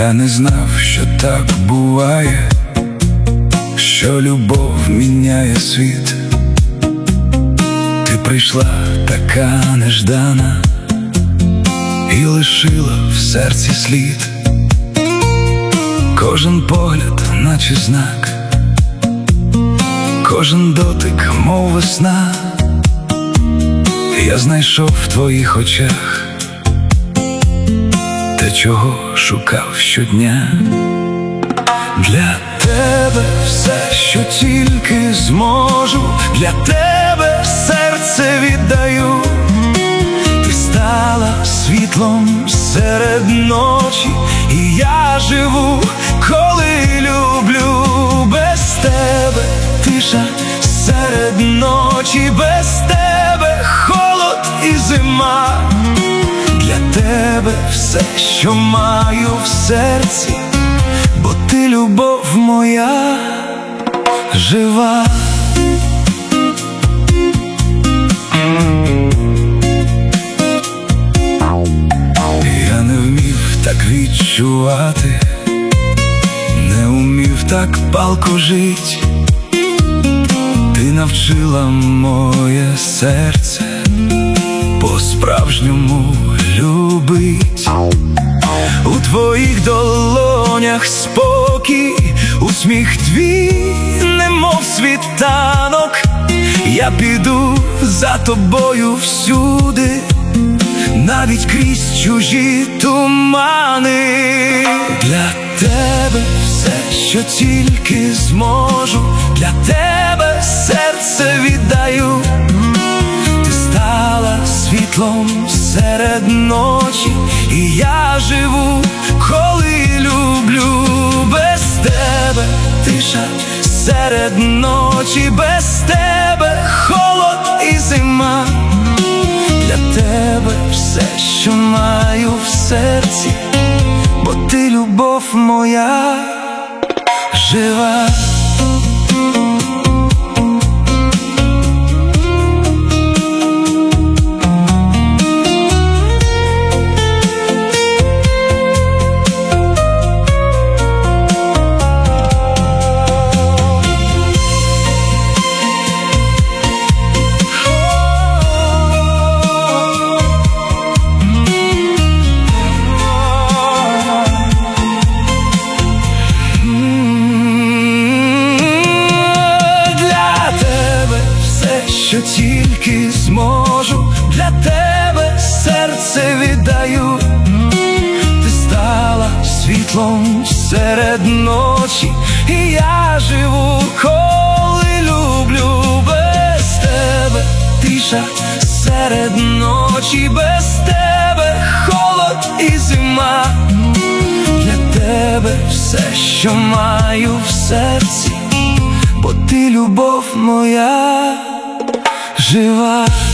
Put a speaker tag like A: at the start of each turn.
A: Я не знав, що так буває, що любов міняє світ. Ти прийшла така неждана і лишила в серці слід. Кожен погляд, наче знак, кожен дотик, мов весна. Я знайшов в твоїх очах те, чого шукав щодня. Для тебе все, що тільки зможу, для тебе серце віддаю. Ти стала світлом серед ночі, і я живу, коли люблю. Без тебе тиша серед ночі, без тебе холод і зима. Для тебе все, що маю в серці, бо ти любов моя жива. Я не вмів так відчувати, не вмів так палко жить. Ти навчила моє серце по-справжньому любить. У твоїх долонях спокій, усміх твій, немов світанок. Я піду за тобою всюди, навіть крізь чужі тумани. Для тебе все, що тільки зможу, для тебе серце віддаю. Ти стала світлом серед ночі, і я живу, коли люблю. Без тебе тиша серед ночі, без тебе холод і зима. Для тебе все, що маю в серці, бо ти любов моя жива. Що тільки зможу, для тебе серце віддаю. Ти стала світлом серед ночі, і я живу, коли люблю. Без тебе тиша серед ночі, без тебе холод і зима. Для тебе все, що маю в серці, бо ти любов моя жива.